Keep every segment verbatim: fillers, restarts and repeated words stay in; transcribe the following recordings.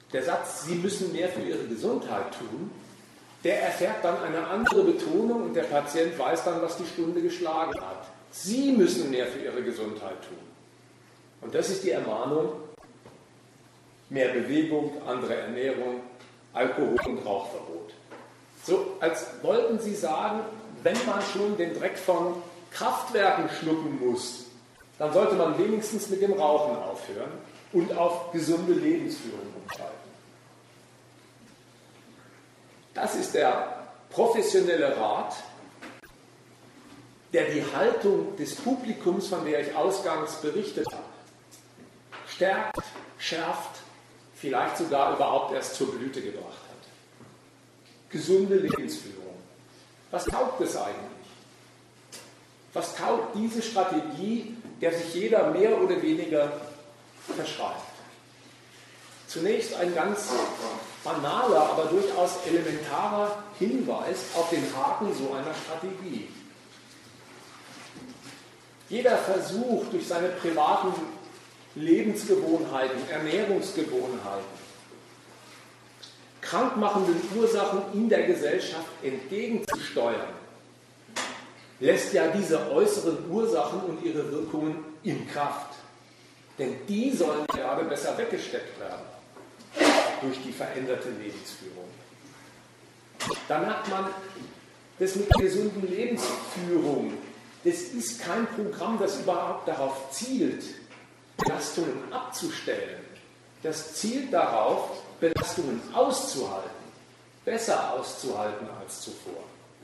der Satz, Sie müssen mehr für Ihre Gesundheit tun, der erfährt dann eine andere Betonung und der Patient weiß dann, was die Stunde geschlagen hat. Sie müssen mehr für Ihre Gesundheit tun. Und das ist die Ermahnung, mehr Bewegung, andere Ernährung, Alkohol- und Rauchverbot. So, als wollten Sie sagen, wenn man schon den Dreck von Kraftwerken schlucken muss, dann sollte man wenigstens mit dem Rauchen aufhören und auf gesunde Lebensführung umschalten. Das ist der professionelle Rat, der die Haltung des Publikums, von der ich ausgangs berichtet habe, stärkt, schärft, vielleicht sogar überhaupt erst zur Blüte gebracht hat. Gesunde Lebensführung. Was taugt es eigentlich? Was taugt diese Strategie, der sich jeder mehr oder weniger verschreibt? Zunächst ein ganz banaler, aber durchaus elementarer Hinweis auf den Haken so einer Strategie. Jeder Versuch, durch seine privaten Lebensgewohnheiten, Ernährungsgewohnheiten, krankmachenden Ursachen in der Gesellschaft entgegenzusteuern, lässt ja diese äußeren Ursachen und ihre Wirkungen in Kraft. Denn die sollen gerade besser weggesteckt werden durch die veränderte Lebensführung. Da merkt man, das mit der gesunden Lebensführung, das ist kein Programm, das überhaupt darauf zielt, Belastungen abzustellen. Das zielt darauf, Belastungen auszuhalten, besser auszuhalten als zuvor.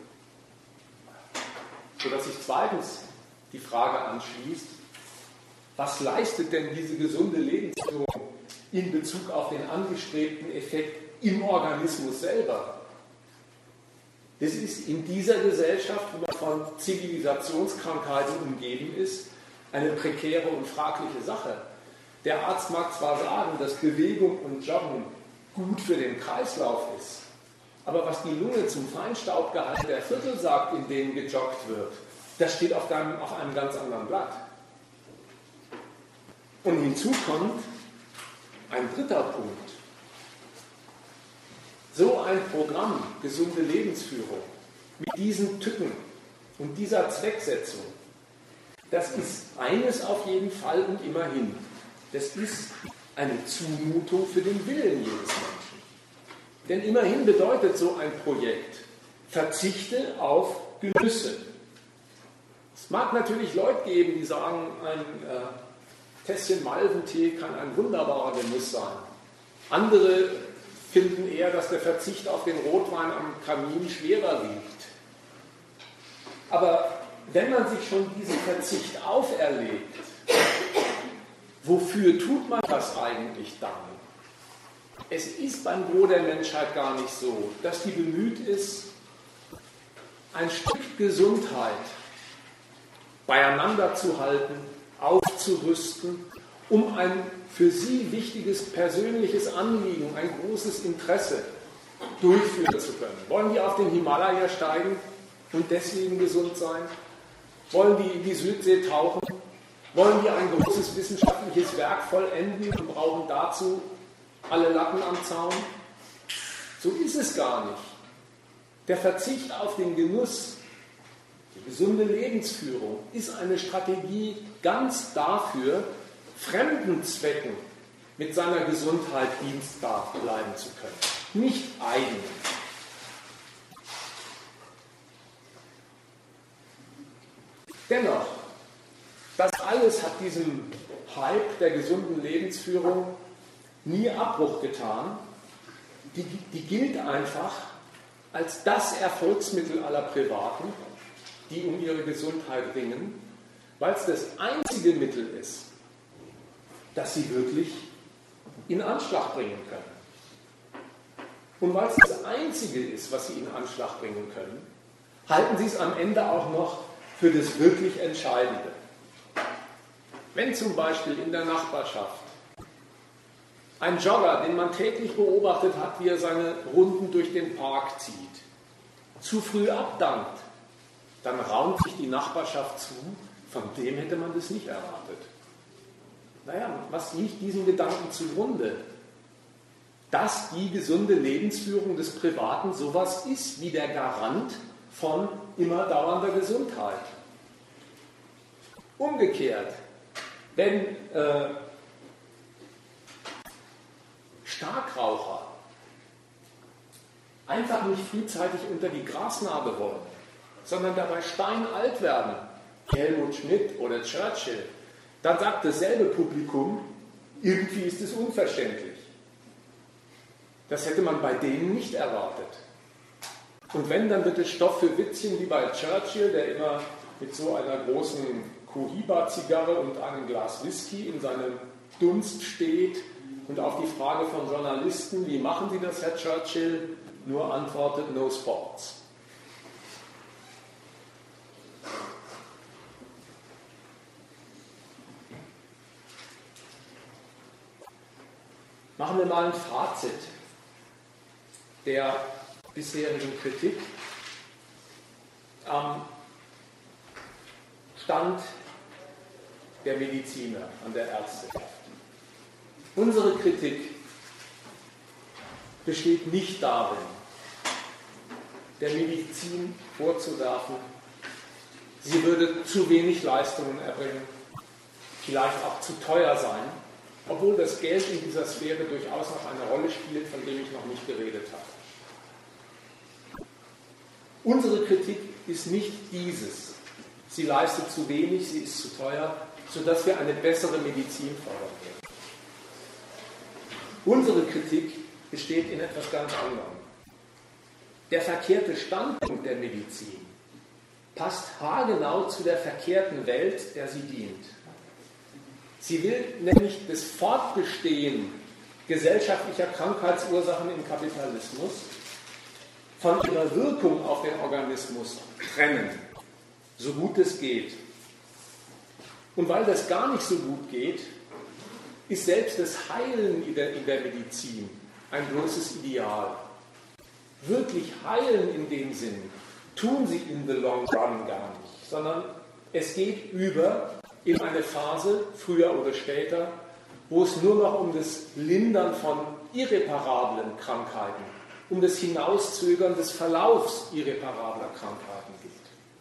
Sodass sich zweitens die Frage anschließt, was leistet denn diese gesunde Lebensführung in Bezug auf den angestrebten Effekt im Organismus selber? Das ist in dieser Gesellschaft, wo man von Zivilisationskrankheiten umgeben ist, eine prekäre und fragliche Sache. Der Arzt mag zwar sagen, dass Bewegung und Joggen gut für den Kreislauf ist, aber was die Lunge zum Feinstaubgehalt der Viertel sagt, in denen gejoggt wird, das steht auf einem, auf einem ganz anderen Blatt. Und hinzu kommt ein dritter Punkt. So ein Programm, gesunde Lebensführung, mit diesen Tücken und dieser Zwecksetzung, das ist eines auf jeden Fall und immerhin. Das ist eine Zumutung für den Willen jedes Menschen. Denn immerhin bedeutet so ein Projekt, verzichte auf Genüsse. Es mag natürlich Leute geben, die sagen, ein äh, Tässchen Malventee kann ein wunderbarer Genuss sein. Andere finden eher, dass der Verzicht auf den Rotwein am Kamin schwerer wiegt. Aber wenn man sich schon diesen Verzicht auferlegt, wofür tut man das eigentlich dann? Es ist beim Gros der Menschheit gar nicht so, dass die bemüht ist, ein Stück Gesundheit beieinander zu halten, aufzurüsten, um ein für sie wichtiges persönliches Anliegen, ein großes Interesse durchführen zu können. Wollen die auf den Himalaya steigen und deswegen gesund sein? Wollen die in die Südsee tauchen? Wollen die ein großes wissenschaftliches Werk vollenden und brauchen dazu alle Latten am Zaun? So ist es gar nicht. Der Verzicht auf den Genuss, die gesunde Lebensführung, ist eine Strategie ganz dafür, fremden Zwecken mit seiner Gesundheit dienstbar bleiben zu können, nicht eigenen. Dennoch, das alles hat diesem Hype der gesunden Lebensführung nie Abbruch getan. Die, die gilt einfach als das Erfolgsmittel aller Privaten, die um ihre Gesundheit ringen, weil es das einzige Mittel ist, das sie wirklich in Anschlag bringen können. Und weil es das einzige ist, was sie in Anschlag bringen können, halten sie es am Ende auch noch für das wirklich Entscheidende. Wenn zum Beispiel in der Nachbarschaft ein Jogger, den man täglich beobachtet hat, wie er seine Runden durch den Park zieht, zu früh abdankt, dann raunt sich die Nachbarschaft zu, von dem hätte man das nicht erwartet. Naja, was liegt diesem Gedanken zugrunde? dass die gesunde Lebensführung des Privaten sowas ist wie der Garant von immer dauernder Gesundheit. Umgekehrt, wenn äh, Starkraucher einfach nicht frühzeitig unter die Grasnarbe wollen, sondern dabei steinalt werden, Helmut Schmidt oder Churchill, dann sagt dasselbe Publikum, irgendwie ist es unverständlich. Das hätte man bei denen nicht erwartet. Und wenn, dann wird es Stoff für Witzchen wie bei Churchill, der immer mit so einer großen Cohiba-Zigarre und einem Glas Whisky in seinem Dunst steht und auf die Frage von Journalisten, wie machen Sie das, Herr Churchill, nur antwortet, no sports. Machen wir mal ein Fazit der bisherigen Kritik am Stand der Mediziner, an der Ärzteschaft. Unsere Kritik besteht nicht darin, der Medizin vorzuwerfen, sie würde zu wenig Leistungen erbringen, vielleicht auch zu teuer sein, obwohl das Geld in dieser Sphäre durchaus noch eine Rolle spielt, von dem ich noch nicht geredet habe. Unsere Kritik ist nicht dieses. Sie leistet zu wenig, sie ist zu teuer, sodass wir eine bessere Medizin fordern werden. Unsere Kritik besteht in etwas ganz anderem. Der verkehrte Standpunkt der Medizin passt haargenau zu der verkehrten Welt, der sie dient. Sie will nämlich das Fortbestehen gesellschaftlicher Krankheitsursachen im Kapitalismus von ihrer Wirkung auf den Organismus trennen, so gut es geht. Und weil das gar nicht so gut geht, ist selbst das Heilen in der, in der Medizin ein bloßes Ideal. Wirklich heilen in dem Sinn tun sie in the long run gar nicht, sondern es geht über in eine Phase, früher oder später, wo es nur noch um das Lindern von irreparablen Krankheiten, um das Hinauszögern des Verlaufs irreparabler Krankheiten geht.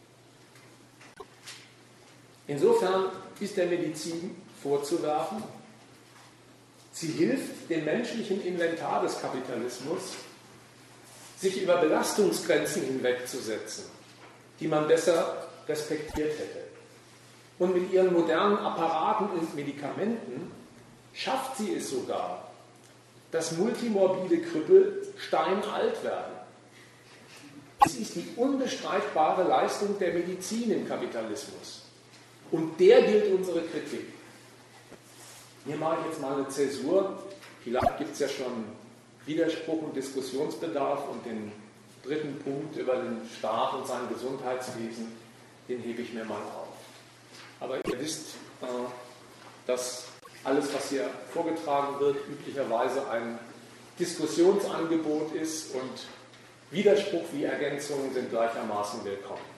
Insofern ist der Medizin vorzuwerfen, sie hilft dem menschlichen Inventar des Kapitalismus, sich über Belastungsgrenzen hinwegzusetzen, die man besser respektiert hätte. Und mit ihren modernen Apparaten und Medikamenten schafft sie es sogar, dass multimorbide Krüppel steinalt werden. Es ist die unbestreitbare Leistung der Medizin im Kapitalismus. Und der gilt unsere Kritik. Hier mache ich jetzt mal eine Zäsur. Vielleicht gibt es ja schon Widerspruch und Diskussionsbedarf und den dritten Punkt über den Staat und sein Gesundheitswesen, den hebe ich mir mal auf. Aber ihr wisst, dass alles, was hier vorgetragen wird, üblicherweise ein Diskussionsangebot ist und Widerspruch wie Ergänzungen sind gleichermaßen willkommen.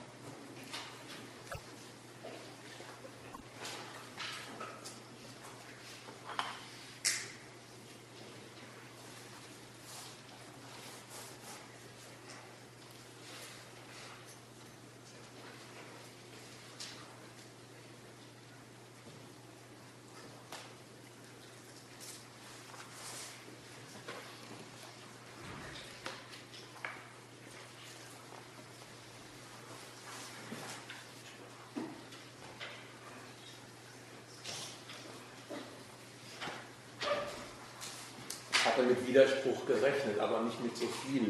Ich hatte mit Widerspruch gerechnet, aber nicht mit so viel.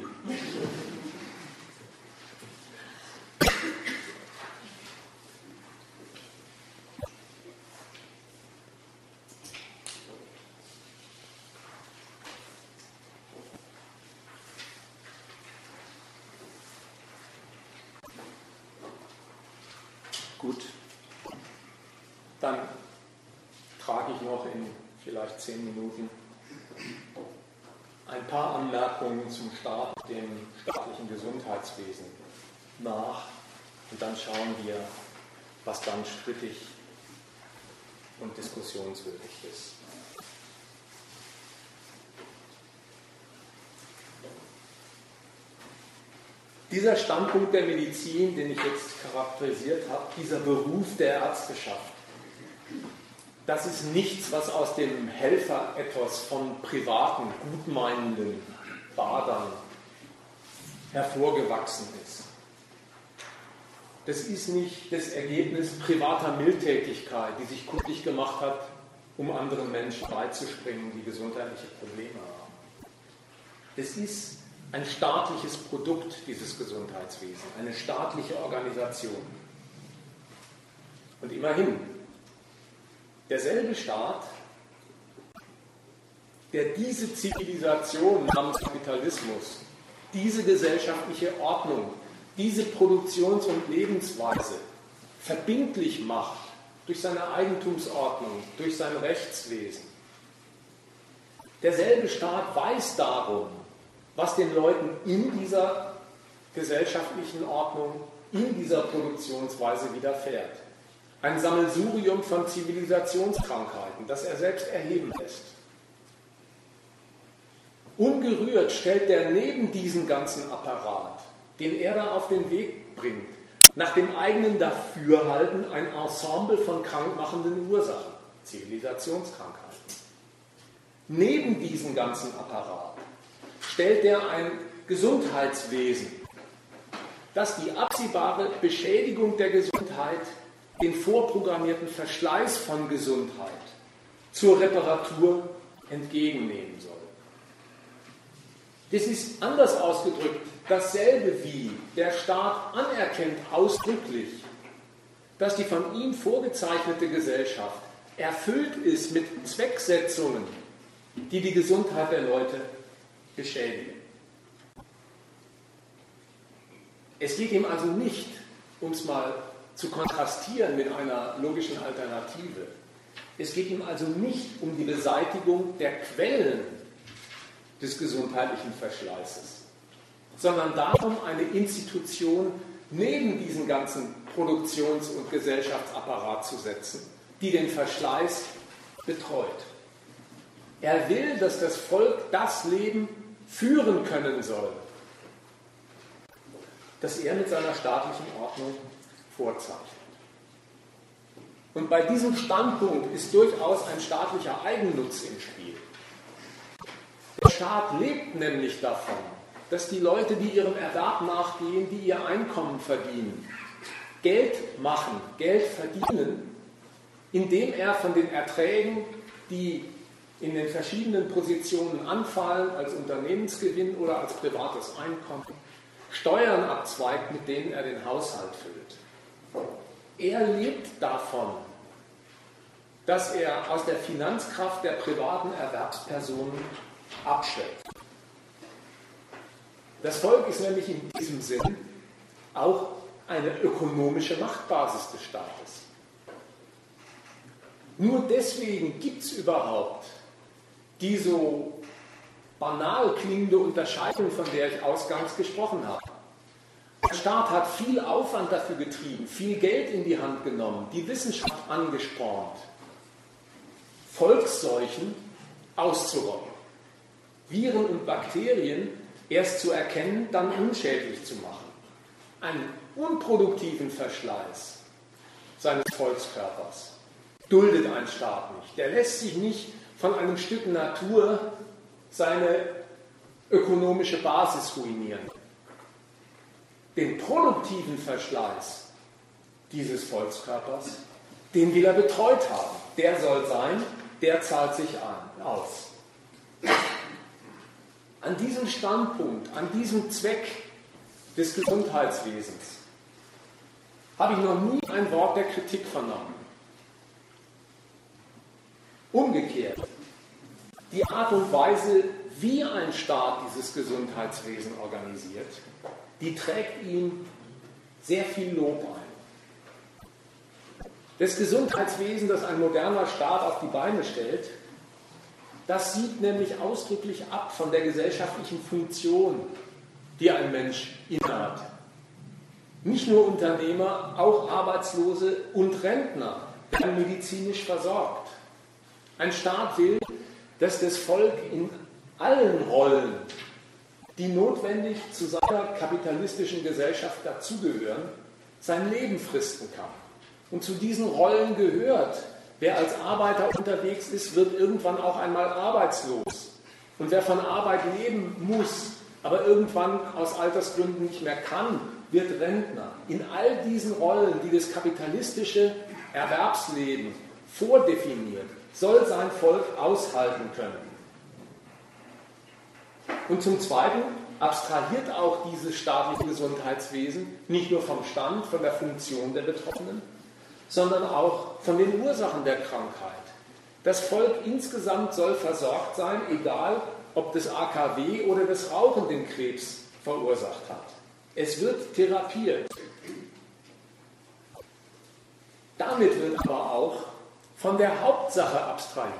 Gut, dann trage ich noch in vielleicht zehn Minuten ein paar Anmerkungen zum Staat, dem staatlichen Gesundheitswesen nach und dann schauen wir, was dann strittig und diskussionswürdig ist. Dieser Standpunkt der Medizin, den ich jetzt charakterisiert habe, dieser Beruf der Ärzteschaft, das ist nichts, was aus dem Helferethos von privaten, gutmeinenden Badern hervorgewachsen ist. Das ist nicht das Ergebnis privater Mildtätigkeit, die sich kundig gemacht hat, um anderen Menschen beizuspringen, die gesundheitliche Probleme haben. Das ist ein staatliches Produkt, dieses Gesundheitswesen, eine staatliche Organisation. Und immerhin, derselbe Staat, der diese Zivilisation namens Kapitalismus, diese gesellschaftliche Ordnung, diese Produktions- und Lebensweise verbindlich macht durch seine Eigentumsordnung, durch sein Rechtswesen. Derselbe Staat weiß darum, was den Leuten in dieser gesellschaftlichen Ordnung, in dieser Produktionsweise widerfährt. Ein Sammelsurium von Zivilisationskrankheiten, das er selbst erheben lässt. Ungerührt stellt er neben diesen ganzen Apparat, den er da auf den Weg bringt, nach dem eigenen Dafürhalten ein Ensemble von krankmachenden Ursachen, Zivilisationskrankheiten. Neben diesem ganzen Apparat stellt er ein Gesundheitswesen, das die absehbare Beschädigung der Gesundheit, den vorprogrammierten Verschleiß von Gesundheit zur Reparatur entgegennehmen soll. Das ist anders ausgedrückt dasselbe wie der Staat anerkennt ausdrücklich, dass die von ihm vorgezeichnete Gesellschaft erfüllt ist mit Zwecksetzungen, die die Gesundheit der Leute beschädigen. Es geht ihm also nicht, um es mal zu kontrastieren mit einer logischen Alternative, es geht ihm also nicht um die Beseitigung der Quellen des gesundheitlichen Verschleißes, sondern darum, eine Institution neben diesen ganzen Produktions- und Gesellschaftsapparat zu setzen, die den Verschleiß betreut. Er will, dass das Volk das Leben führen können soll, das er mit seiner staatlichen Ordnung vorzeichnet. Und bei diesem Standpunkt ist durchaus ein staatlicher Eigennutz im Spiel. Der Staat lebt nämlich davon, dass die Leute, die ihrem Erwerb nachgehen, die ihr Einkommen verdienen, Geld machen, Geld verdienen, indem er von den Erträgen, die in den verschiedenen Positionen anfallen, als Unternehmensgewinn oder als privates Einkommen, Steuern abzweigt, mit denen er den Haushalt füllt. Er lebt davon, dass er aus der Finanzkraft der privaten Erwerbspersonen abschöpft. Das Volk ist nämlich in diesem Sinn auch eine ökonomische Machtbasis des Staates. Nur deswegen gibt es überhaupt die so banal klingende Unterscheidung, von der ich ausgangs gesprochen habe. Der Staat hat viel Aufwand dafür getrieben, viel Geld in die Hand genommen, die Wissenschaft angespornt, Volksseuchen auszurotten, Viren und Bakterien erst zu erkennen, dann unschädlich zu machen. Einen unproduktiven Verschleiß seines Volkskörpers duldet ein Staat nicht. Der lässt sich nicht von einem Stück Natur seine ökonomische Basis ruinieren. Den produktiven Verschleiß dieses Volkskörpers, den will er betreut haben. Der soll sein, der zahlt sich ein, aus. An diesem Standpunkt, an diesem Zweck des Gesundheitswesens habe ich noch nie ein Wort der Kritik vernommen. Umgekehrt, die Art und Weise, wie ein Staat dieses Gesundheitswesen organisiert, die trägt ihm sehr viel Lob ein. Das Gesundheitswesen, das ein moderner Staat auf die Beine stellt, das sieht nämlich ausdrücklich ab von der gesellschaftlichen Funktion, die ein Mensch innehat. Nicht nur Unternehmer, auch Arbeitslose und Rentner werden medizinisch versorgt. Ein Staat will, dass das Volk in allen Rollen die notwendig zu seiner kapitalistischen Gesellschaft dazugehören, sein Leben fristen kann. Und zu diesen Rollen gehört, wer als Arbeiter unterwegs ist, wird irgendwann auch einmal arbeitslos. Und wer von Arbeit leben muss, aber irgendwann aus Altersgründen nicht mehr kann, wird Rentner. In all diesen Rollen, die das kapitalistische Erwerbsleben vordefiniert, soll sein Volk aushalten können. Und zum Zweiten abstrahiert auch dieses staatliche Gesundheitswesen nicht nur vom Stand, von der Funktion der Betroffenen, sondern auch von den Ursachen der Krankheit. Das Volk insgesamt soll versorgt sein, egal ob das A K W oder das Rauchen den Krebs verursacht hat. Es wird therapiert. Damit wird aber auch von der Hauptsache abstrahiert.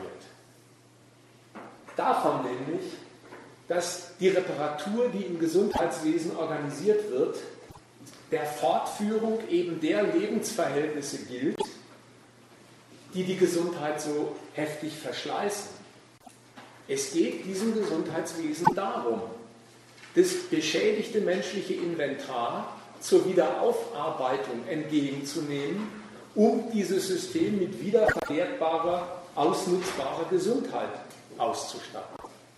Davon nämlich, dass die Reparatur, die im Gesundheitswesen organisiert wird, der Fortführung eben der Lebensverhältnisse gilt, die die Gesundheit so heftig verschleißen. Es geht diesem Gesundheitswesen darum, das beschädigte menschliche Inventar zur Wiederaufarbeitung entgegenzunehmen, um dieses System mit wiederverwertbarer, ausnutzbarer Gesundheit auszustatten.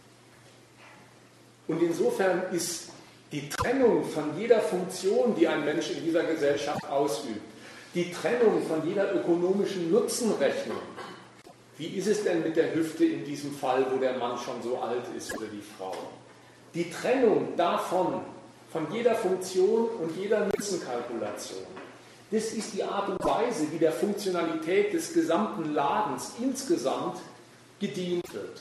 Und insofern ist die Trennung von jeder Funktion, die ein Mensch in dieser Gesellschaft ausübt, die Trennung von jeder ökonomischen Nutzenrechnung. Wie ist es denn mit der Hüfte in diesem Fall, wo der Mann schon so alt ist oder die Frau? Die Trennung davon, von jeder Funktion und jeder Nutzenkalkulation, das ist die Art und Weise, wie der Funktionalität des gesamten Ladens insgesamt gedient wird.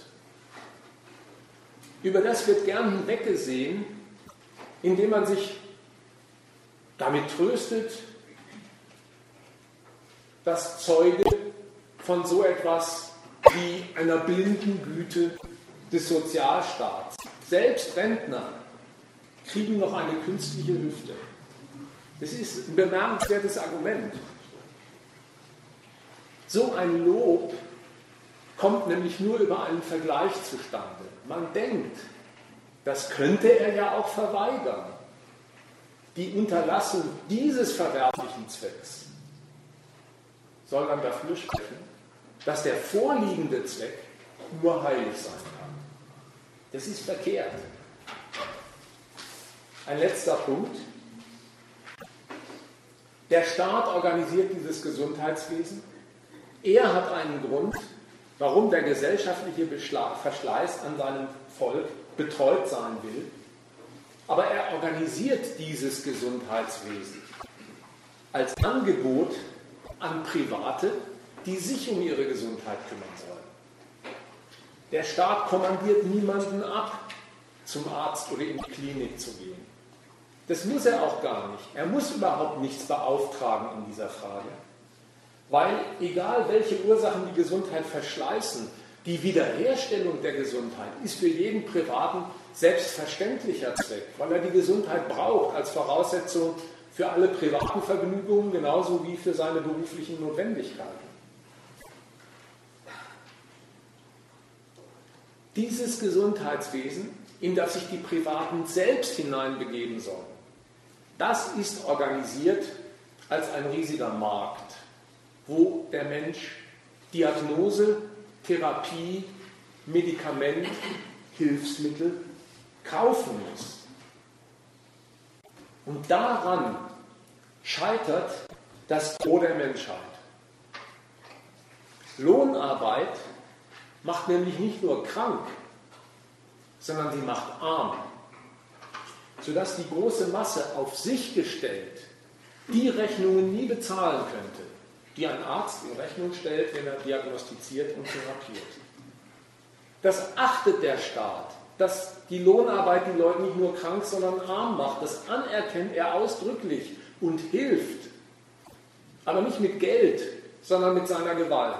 Über das wird gern hinweggesehen, indem man sich damit tröstet, dass Zeuge von so etwas wie einer blinden Güte des Sozialstaats, selbst Rentner, kriegen noch eine künstliche Hüfte. Das ist ein bemerkenswertes Argument. So ein Lob kommt nämlich nur über einen Vergleich zustande. Man denkt, das könnte er ja auch verweigern. Die Unterlassung dieses verwerflichen Zwecks soll dann dafür sprechen, dass der vorliegende Zweck nur heilig sein kann. Das ist verkehrt. Ein letzter Punkt. Der Staat organisiert dieses Gesundheitswesen. Er hat einen Grund, warum der gesellschaftliche Verschleiß an seinem Volk betreut sein will. Aber er organisiert dieses Gesundheitswesen als Angebot an Private, die sich um ihre Gesundheit kümmern sollen. Der Staat kommandiert niemanden ab, zum Arzt oder in die Klinik zu gehen. Das muss er auch gar nicht. Er muss überhaupt nichts beauftragen in dieser Frage. Weil, egal welche Ursachen die Gesundheit verschleißen, die Wiederherstellung der Gesundheit ist für jeden Privaten selbstverständlicher Zweck, weil er die Gesundheit braucht als Voraussetzung für alle privaten Vergnügungen, genauso wie für seine beruflichen Notwendigkeiten. Dieses Gesundheitswesen, in das sich die Privaten selbst hineinbegeben sollen, das ist organisiert als ein riesiger Markt, wo der Mensch Diagnose, Therapie, Medikament, Hilfsmittel kaufen muss. Und daran scheitert das Gros der Menschheit. Lohnarbeit macht nämlich nicht nur krank, sondern sie macht arm, sodass die große Masse auf sich gestellt die Rechnungen nie bezahlen könnte, die ein Arzt in Rechnung stellt, wenn er diagnostiziert und therapiert. Das achtet der Staat, dass die Lohnarbeit die Leute nicht nur krank, sondern arm macht. Das anerkennt er ausdrücklich und hilft. Aber nicht mit Geld, sondern mit seiner Gewalt.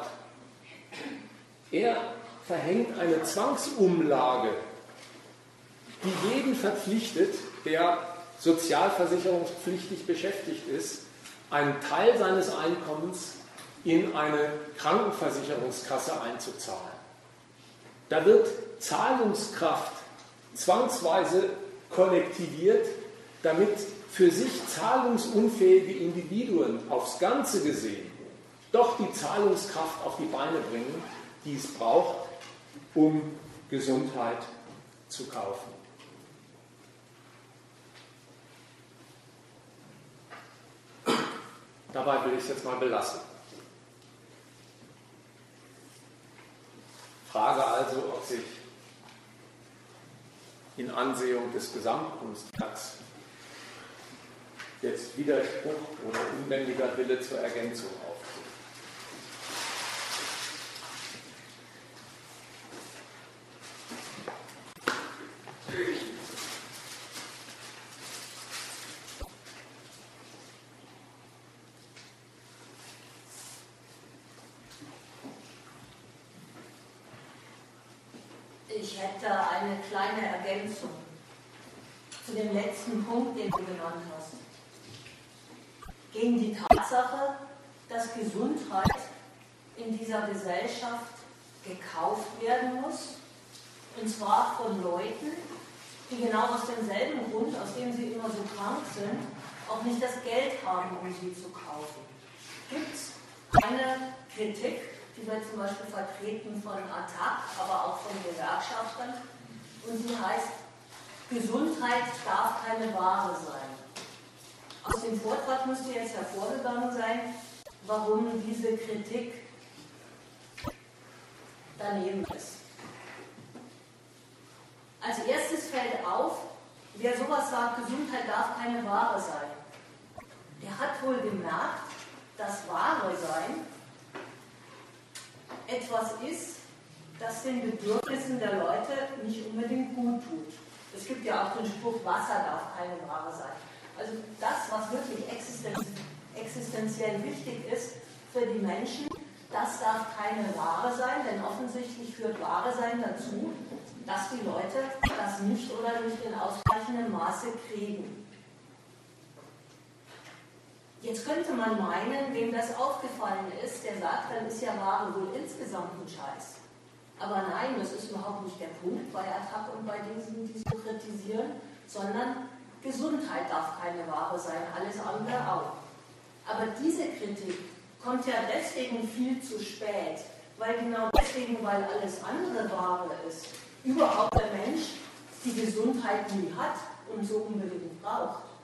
Er verhängt eine Zwangsumlage, die jeden verpflichtet, der sozialversicherungspflichtig beschäftigt ist, einen Teil seines Einkommens in eine Krankenversicherungskasse einzuzahlen. Da wird Zahlungskraft zwangsweise kollektiviert, damit für sich zahlungsunfähige Individuen aufs Ganze gesehen doch die Zahlungskraft auf die Beine bringen, die es braucht, um Gesundheit zu kaufen. Dabei will ich es jetzt mal belassen. Frage also, ob sich in Ansehung des Gesamtkunstwerks jetzt Widerspruch oder unbändiger Wille zur Ergänzung auftut. Ich hätte eine kleine Ergänzung zu dem letzten Punkt, den du genannt hast. Gegen die Tatsache, dass Gesundheit in dieser Gesellschaft gekauft werden muss, und zwar von Leuten, die genau aus demselben Grund, aus dem sie immer so krank sind, auch nicht das Geld haben, um sie zu kaufen. Gibt es eine Kritik, die wird zum Beispiel vertreten von A T A C, aber auch von Gewerkschaftern, und die heißt, Gesundheit darf keine Ware sein. Aus dem Vortrag müsste jetzt hervorgegangen sein, warum diese Kritik daneben ist. Als erstes fällt auf, wer sowas sagt, Gesundheit darf keine Ware sein, der hat wohl gemerkt, dass Ware sein etwas ist, das den Bedürfnissen der Leute nicht unbedingt gut tut. Es gibt ja auch den Spruch, Wasser darf keine Ware sein. Also das, was wirklich existenziell wichtig ist für die Menschen, das darf keine Ware sein, denn offensichtlich führt Ware sein dazu, dass die Leute das nicht oder nicht in ausreichendem Maße kriegen. Jetzt könnte man meinen, wem das aufgefallen ist, der sagt, dann ist ja Ware wohl insgesamt ein Scheiß. Aber nein, das ist überhaupt nicht der Punkt bei A T A C und bei diesen, die so kritisieren, sondern Gesundheit darf keine Ware sein, alles andere auch. Aber diese Kritik kommt ja deswegen viel zu spät, weil genau deswegen, weil alles andere Ware ist, überhaupt der Mensch die Gesundheit nie hat und so unbedingt braucht.